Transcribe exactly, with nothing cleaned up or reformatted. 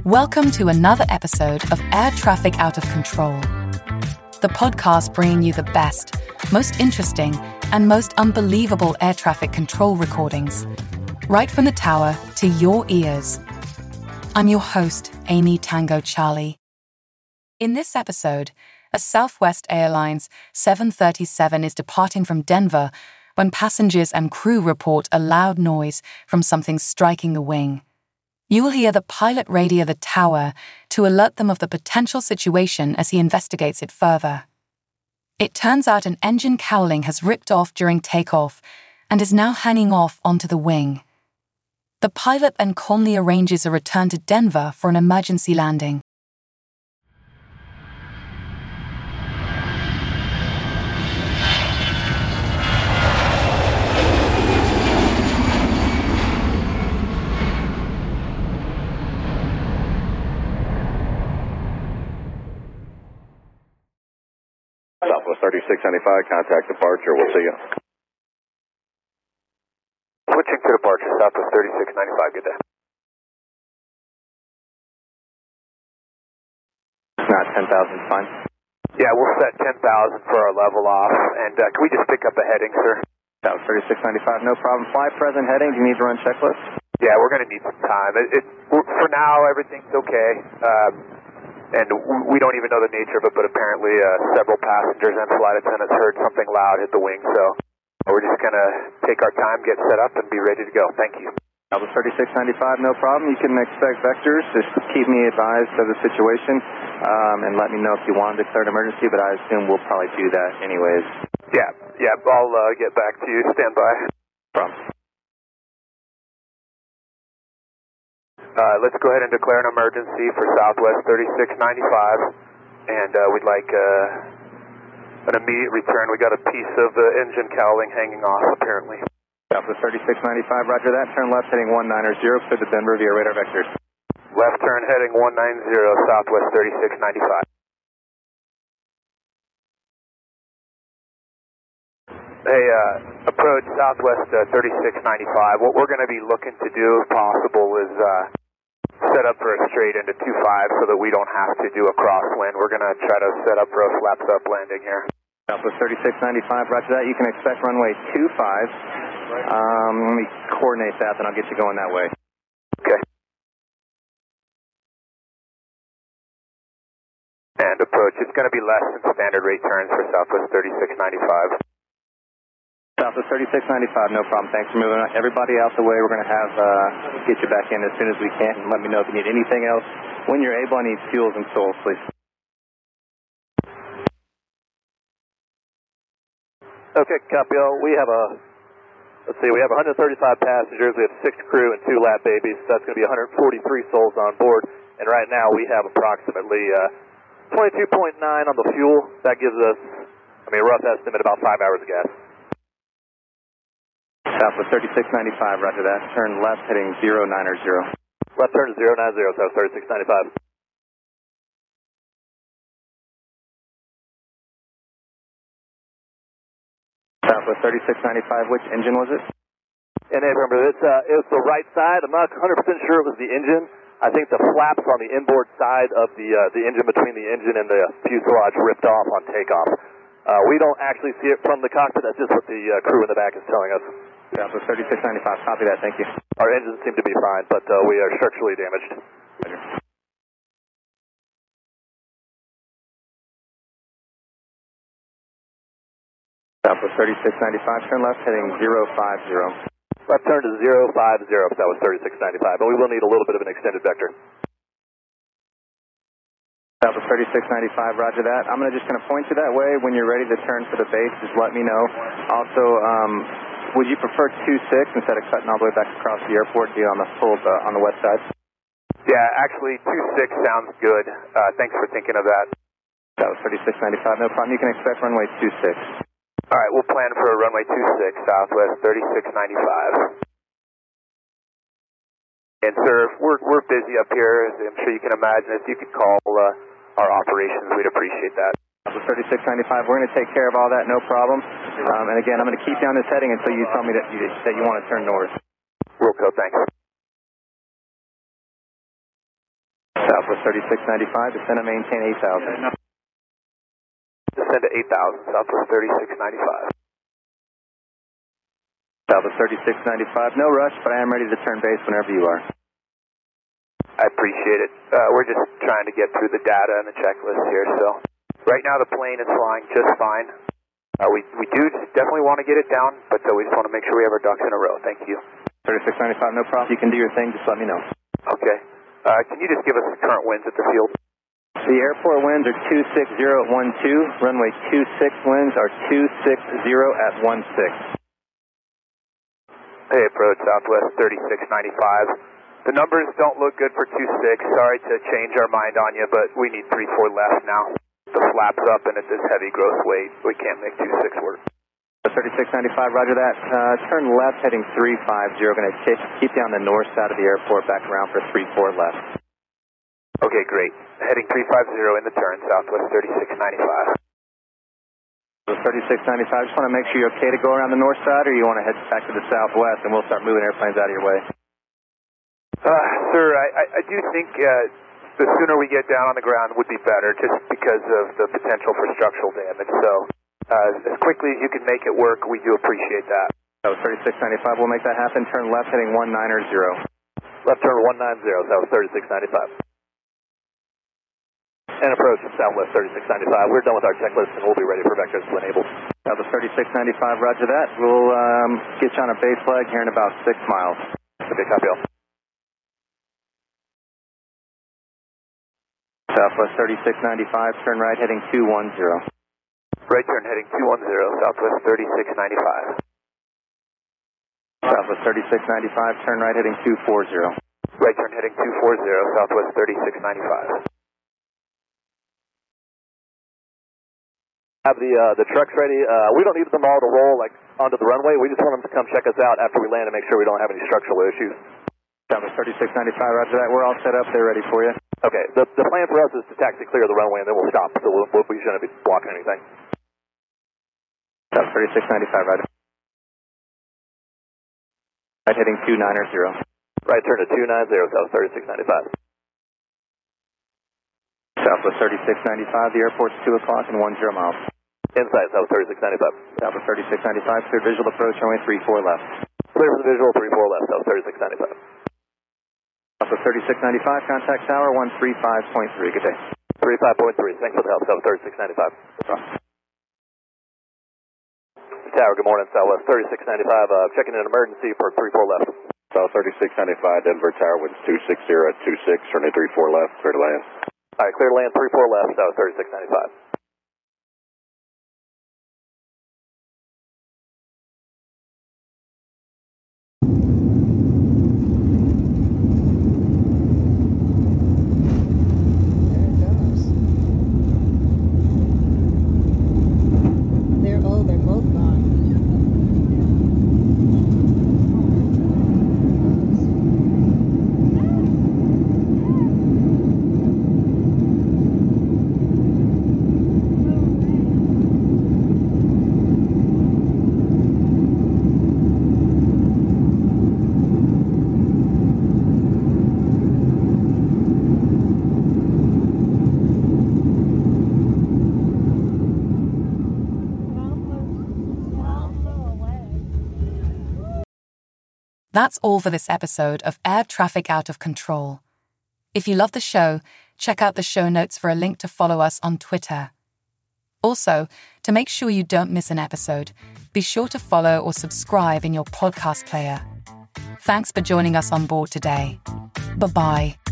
Welcome to another episode of Air Traffic Out of Control, the podcast bringing you the best, most interesting, and most unbelievable air traffic control recordings, right from the tower to your ears. I'm your host, Amy Tango Charlie. In this episode, a Southwest Airlines seven thirty-seven is departing from Denver when passengers and crew report a loud noise from something striking the wing. You will hear the pilot radio the tower to alert them of the potential situation as he investigates it further. It turns out an engine cowling has ripped off during takeoff and is now hanging off onto the wing. The pilot then calmly arranges a return to Denver for an emergency landing. Southwest thirty-six ninety-five, contact departure. We'll see you. Switching to departure, Southwest thirty-six ninety-five, good day. Not ten thousand, fine. Yeah, we'll set ten thousand for our level off, and uh, can we just pick up the heading, sir? Southwest thirty-six ninety-five, no problem. Fly present heading, do you need to run checklist? Yeah, we're going to need some time. It, it, for now, everything's okay. Um, And we don't even know the nature of it, but apparently uh, several passengers and flight attendants heard something loud hit the wing, so we're just going to take our time, get set up, and be ready to go. Thank you. Southwest thirty-six ninety-five, no problem. You can expect vectors. Just keep me advised of the situation, um, and let me know if you want to declare an emergency, but I assume we'll probably do that anyways. Yeah, yeah, I'll uh, get back to you. Stand by. No problem. Uh, let's go ahead and declare an emergency for Southwest thirty-six ninety-five, and uh, we'd like uh, an immediate return. We got a piece of the engine cowling hanging off, apparently. Southwest thirty-six ninety-five, roger that. Turn left heading one nine zero, clear to Denver via radar vectors. Left turn heading one nine zero, Southwest thirty-six ninety-five. Hey, uh, approach Southwest uh, thirty-six ninety-five. What we're going to be looking to do, if possible, is uh, set up for a straight into two five so that we don't have to do a crosswind. We're going to try to set up for a flaps up landing here. Southwest thirty-six ninety-five, roger that. You can expect runway two five. Um, let me coordinate that, then I'll get you going that way. Okay. And approach. It's going to be less than standard rate turns for Southwest thirty-six ninety-five. Southwest thirty-six ninety-five, no problem. Thanks for moving everybody out the way. We're going to have, uh, get you back in as soon as we can, and let me know if you need anything else. When you're able, I need fuels and souls, please. Okay, copy all. We have a, let's see, we have one hundred thirty-five passengers. We have six crew and two lap babies. So that's going to be one hundred forty-three souls on board. And right now we have approximately uh, twenty-two point nine on the fuel. That gives us, I mean, a rough estimate, about five hours of gas. Southwest thirty-six ninety-five, roger that. Turn left heading zero nine zero. Left turn to zero nine zero, South thirty-six ninety-five. Southwest thirty-six ninety-five, which engine was it? And hey, remember, it's, uh, it was the right side. I'm not one hundred percent sure it was the engine. I think the flaps on the inboard side of the, uh, the engine between the engine and the fuselage ripped off on takeoff. Uh, we don't actually see it from the cockpit. That's just what the uh, crew in the back is telling us. Southwest thirty-six ninety-five, copy that, thank you. Our engines seem to be fine, but uh, we are structurally damaged. Roger. Southwest thirty-six ninety-five, turn left heading zero five zero. Left turn to zero five zero, that was thirty-six ninety-five, but we will need a little bit of an extended vector. Southwest thirty-six ninety-five, roger that. I'm gonna just going to point you that way. When you're ready to turn for the base, just let me know. Also, um, would you prefer two six instead of cutting all the way back across the airport, be on the full, uh, on the west side? Yeah, actually, two six sounds good. Uh, thanks for thinking of that. Southwest thirty-six ninety-five, no problem. You can expect runway two six. All right, we'll plan for a runway two six, Southwest thirty-six ninety-five. And sir, we're, we're busy up here, as I'm sure you can imagine. If you could call uh, our operations, we'd appreciate that. Southwest thirty-six ninety-five, we're going to take care of all that, no problem. Um, and again, I'm going to keep you on this heading until you tell me that you, that you want to turn north. Real code, thanks. Southwest thirty-six ninety-five, descend and maintain eight thousand. Descend to eight thousand, Southwest thirty-six ninety-five. Southwest thirty-six ninety-five, no rush, but I am ready to turn base whenever you are. I appreciate it. Uh, we're just trying to get through the data and the checklist here, so. Right now the plane is flying just fine. Uh, we, we do definitely want to get it down, but uh, we just want to make sure we have our ducks in a row. Thank you. thirty-six ninety-five, no problem. You can do your thing, just let me know. Okay. Uh, can you just give us the current winds at the field? The airport winds are two six zero at one two. Runway two six winds are two six zero at one six. Hey, approach Southwest thirty-six ninety-five. The numbers don't look good for two six. Sorry to change our mind on you, but we need three four left now. The flap's up and at this heavy gross weight, we can't make two six work. thirty-six ninety-five, roger that. Uh, turn left heading three five zero. Going to keep you on the north side of the airport, back around for three four left. Okay, great. Heading three five zero in the turn, Southwest thirty-six ninety-five. thirty-six ninety-five, just want to make sure you're okay to go around the north side, or you want to head back to the southwest and we'll start moving airplanes out of your way? Uh, sir, I, I, I do think uh, the sooner we get down on the ground would be better, just because of the potential for structural damage. So, uh, as quickly as you can make it work, we do appreciate that. That was thirty-six ninety-five, we'll make that happen. Turn left heading one nine zero. Left turn one nine zero, that was thirty-six ninety-five. And approach from Southwest thirty-six ninety-five. We're done with our checklist and we'll be ready for vectors when able. That was thirty-six ninety-five, roger that. We'll um, get you on a base flag here in about six miles. Okay, copy all. Southwest thirty-six ninety-five, turn right heading two one zero. Right turn heading two one zero, Southwest thirty-six ninety-five. Southwest thirty-six ninety-five, turn right heading two four zero. Right turn heading two four zero, Southwest thirty-six ninety-five. Have the uh, the trucks ready. Uh, we don't need them all to roll like onto the runway. We just want them to come check us out after we land and make sure we don't have any structural issues. Southwest thirty-six ninety-five, roger that. We're all set up. They're ready for you. Okay. The the plan for us is to taxi clear the runway and then we'll stop. So we'll, we'll, we shouldn't be blocking anything. Southwest thirty-six ninety-five, roger. Right heading two nine zero. Right turn to two nine zero, South thirty-six ninety-five. Southwest thirty-six ninety-five, the airport's two o'clock and one zero miles. Insight, South thirty-six ninety-five. Southwest thirty-six ninety-five, clear visual approach, runway three four left. Clear for the visual, three four left, South thirty-six ninety-five. Southwest thirty-six ninety-five, contact tower one three five point three, good day. three five point three, thanks for the help, South thirty-six ninety-five. Tower, good morning, Southwest thirty-six ninety-five, uh, checking in emergency for three four left. South thirty-six ninety-five, Denver Tower, winds two six zero at two six, runway three four left, clear to land. All right, clear to land, three four left, South thirty-six ninety-five. They're, oh, they're both gone. That's all for this episode of Air Traffic Out of Control. If you love the show, check out the show notes for a link to follow us on Twitter. Also, to make sure you don't miss an episode, be sure to follow or subscribe in your podcast player. Thanks for joining us on board today. Bye-bye.